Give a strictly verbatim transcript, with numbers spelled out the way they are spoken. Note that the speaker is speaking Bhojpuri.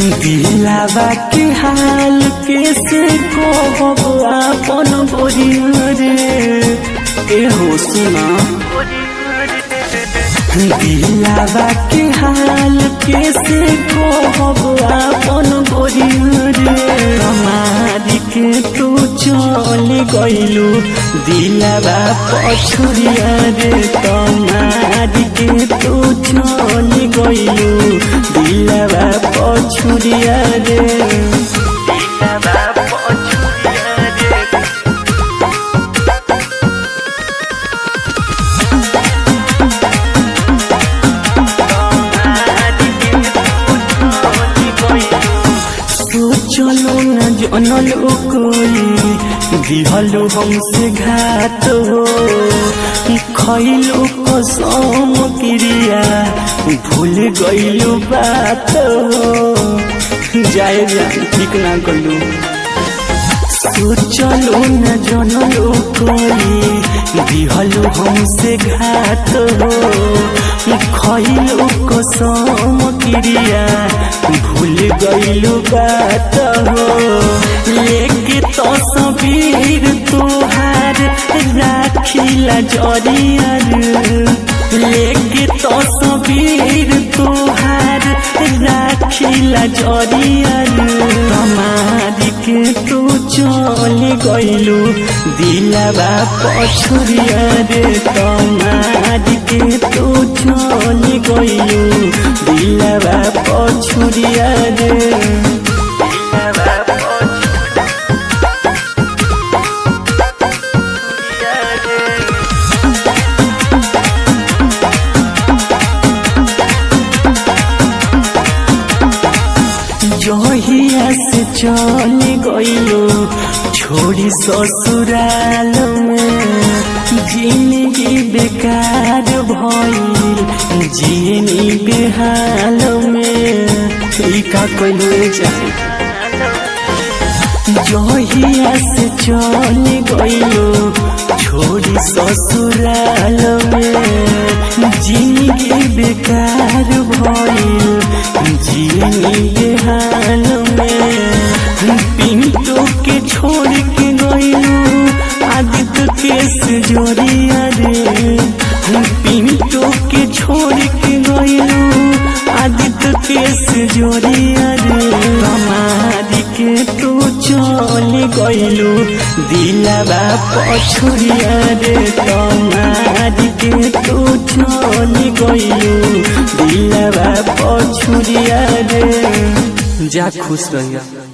दिलावा के हाल कैसे कहब आपन गोरिया रे ए हो सुना। दिलावा के हाल कैसे कहब आपन गोरिया रे हमारी के तू चल गइलू दिलावा पछुरिया रे तमारी के तू चल गइलू दिलावा पछुरिया रे दिलावा पछुरिया रे। सोचलो न जनलो कोई दिहलो हमसे घात हो खैलो कसम क्रिया भूल गइलो बात हो जाए जान ठीक ना कलू। सोचलो न जनलो कोई दिहलो हमसे घात हो खैलो कसम क्रिया भूल गइलो बात हो लेके तो सबीर तोहार राखिला जरिया लेके तो सबीर तोहार राखिला जरिया हमारी के तू चल गइलू दिलावा पछुरिया रे तमारी के तू चल गइलू दिलावा पछुरिया रे दिलावा जहिया से चल गइलो छोड़ी ससुराल में जिंदगी बेकार भइल जियनी बेहाल में ई का कइलो चाहे। जहिया से चल गइलो छोड़ी ससुराल में जिंदगी बेकार भइल जियनी बेहाल में पिंटू के छोड़ के गइलू आदित्य के सजोरिया रे पिंटू के छोड़ के गइलू आदित्य के सजोरिया रे हमारी के तू चल गइलू दिलावा पछुरिया रे तमारी के तू चल गइलू दिलावा पछुरिया रे जा खुश रहिया।